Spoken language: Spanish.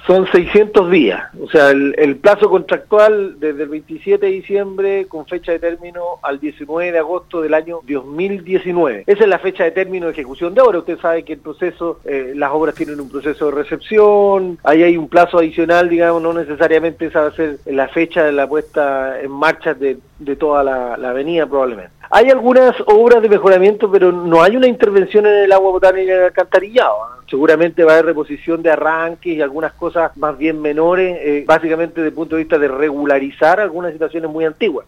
Son 600 días, o sea, el plazo contractual desde el 27 de diciembre con fecha de término al 19 de agosto del año 2019. Esa es la fecha de término de ejecución de obra. Usted sabe que el proceso, las obras tienen un proceso de recepción, ahí hay un plazo adicional, digamos, no necesariamente esa va a ser la fecha de la puesta en marcha de toda la avenida probablemente. Hay algunas obras de mejoramiento, pero no hay una intervención en el agua potable y en el alcantarillado. Seguramente va a haber reposición de arranques y algunas cosas más bien menores, básicamente desde el punto de vista de regularizar algunas situaciones muy antiguas.